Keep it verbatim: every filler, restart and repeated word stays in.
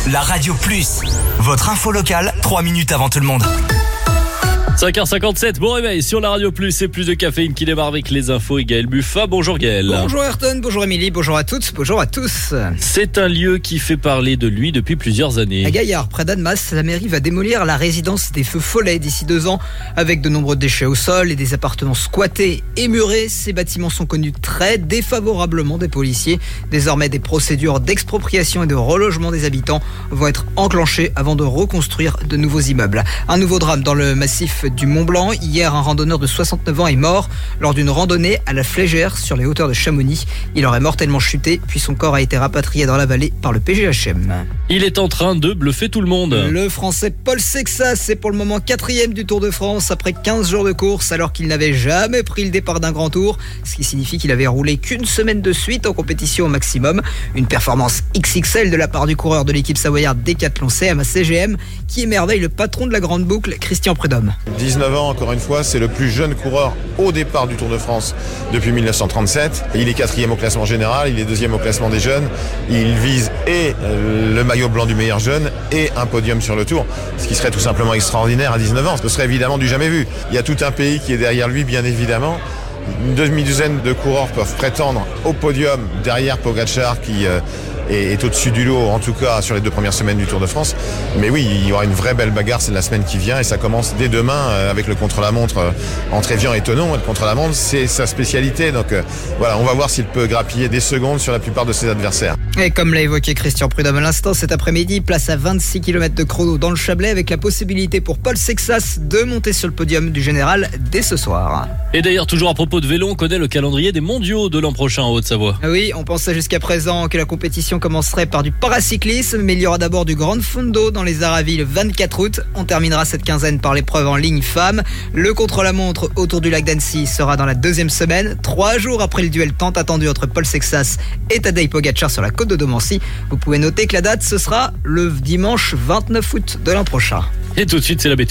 La Radio Plus, votre info locale, trois minutes avant tout le monde. cinq heures cinquante-sept, bon réveil sur la Radio Plus et plus de caféine qui démarre avec les infos et Gaël Buffa. Bonjour Gaël. Bonjour Ayrton, bonjour Émilie, bonjour à toutes, bonjour à tous. C'est un lieu qui fait parler de lui depuis plusieurs années. À Gaillard, près d'Annemasse, la mairie va démolir la résidence des Feux Follets d'ici deux ans. Avec de nombreux déchets au sol et des appartements squattés et murés, ces bâtiments sont connus très défavorablement des policiers. Désormais, des procédures d'expropriation et de relogement des habitants vont être enclenchées avant de reconstruire de nouveaux immeubles. Un nouveau drame dans le massif du Mont-Blanc. Hier, un randonneur de soixante-neuf ans est mort lors d'une randonnée à la Flégère sur les hauteurs de Chamonix. Il aurait mortellement chuté, puis son corps a été rapatrié dans la vallée par le P G H M. Il est en train de bluffer tout le monde. Le Français Paul Sexas est pour le moment quatrième du Tour de France après quinze jours de course alors qu'il n'avait jamais pris le départ d'un grand tour, ce qui signifie qu'il avait roulé qu'une semaine de suite en compétition au maximum. Une performance X X L de la part du coureur de l'équipe savoyarde Decathlon C M A C G M qui émerveille le patron de la grande boucle, Christian Prudhomme. dix-neuf ans, encore une fois, c'est le plus jeune coureur au départ du Tour de France depuis mille neuf cent trente-sept. Il est quatrième au classement général, il est deuxième au classement des jeunes. Il vise et le maillot blanc du meilleur jeune et un podium sur le Tour, ce qui serait tout simplement extraordinaire à dix-neuf ans. Ce serait évidemment du jamais vu. Il y a tout un pays qui est derrière lui, bien évidemment. Une demi-douzaine de coureurs peuvent prétendre au podium derrière Pogacar qui euh, est, est au-dessus du lot, en tout cas sur les deux premières semaines du Tour de France. Mais oui, il y aura une vraie belle bagarre, c'est la semaine qui vient et ça commence dès demain euh, avec le contre-la-montre euh, entre Évian et Thonon. Le contre-la-montre, c'est sa spécialité. Donc euh, voilà, on va voir s'il peut grappiller des secondes sur la plupart de ses adversaires. Et comme l'a évoqué Christian Prudhomme à l'instant, cet après-midi, place à vingt-six kilomètres de chrono dans le Chablais avec la possibilité pour Paul Sexas de monter sur le podium du général dès ce soir. Et d'ailleurs, toujours à propos de vélo, on connaît le calendrier des mondiaux de l'an prochain en Haute-Savoie. Oui, on pensait jusqu'à présent que la compétition commencerait par du paracyclisme, mais il y aura d'abord du Grand Fondo dans les Aravis le vingt-quatre août. On terminera cette quinzaine par l'épreuve en ligne femmes. Le contre-la-montre autour du lac d'Annecy sera dans la deuxième semaine, trois jours après le duel tant attendu entre Paul Sexas et Tadej Pogacar sur la côte de Domancy. Vous pouvez noter que la date, ce sera le dimanche vingt-neuf août de l'an prochain. Et tout de suite, c'est la B T.